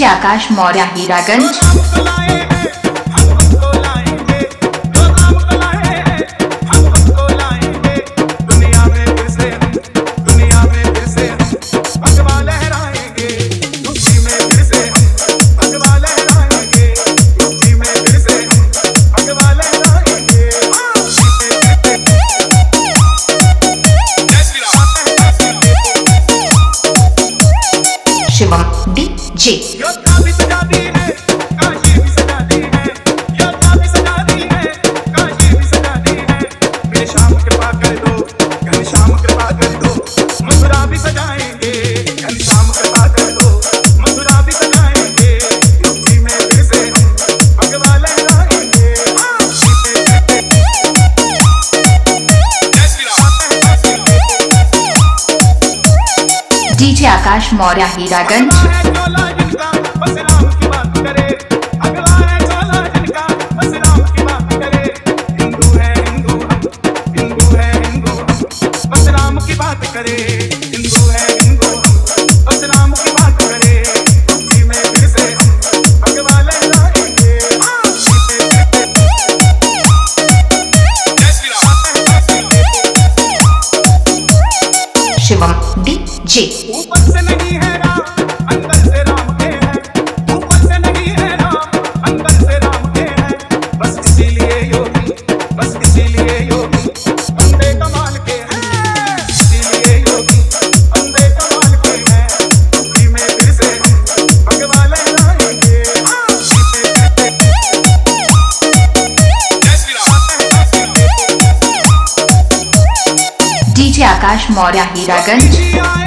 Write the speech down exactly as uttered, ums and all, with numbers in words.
DJ Akash Maurya Hiraganj. Shivam DJ Yoddha भी सजा दी है, काशी भी सजा दी है। योद्धा भी सजा दी है, काशी भी सजा दी है। घनश्याम कृपा कर दो, घनश्याम कृपा कर दो, मथुरा भी सजाएंगे। घनश्याम कृपा कर दो, मथुरा भी सजाएंगे। यूपी में फिर से हम भगवा लहराएंगे। डीजे आकाश मौर्य हीरागंज। शिवम डीजे ऊपर से नहीं है राम, अंदर से राम के हैं। ऊपर से नहीं है राम, अंदर से राम के हैं। बस इसीलिए योगी, बस इसीलिए योगी बंदे कमाल के हैं। इसीलिए योगी बंदे कमाल के हैं। यूपी में फिर से हम भगवा लहराएंगे। डीजे आकाश मौर्य हीरागंज।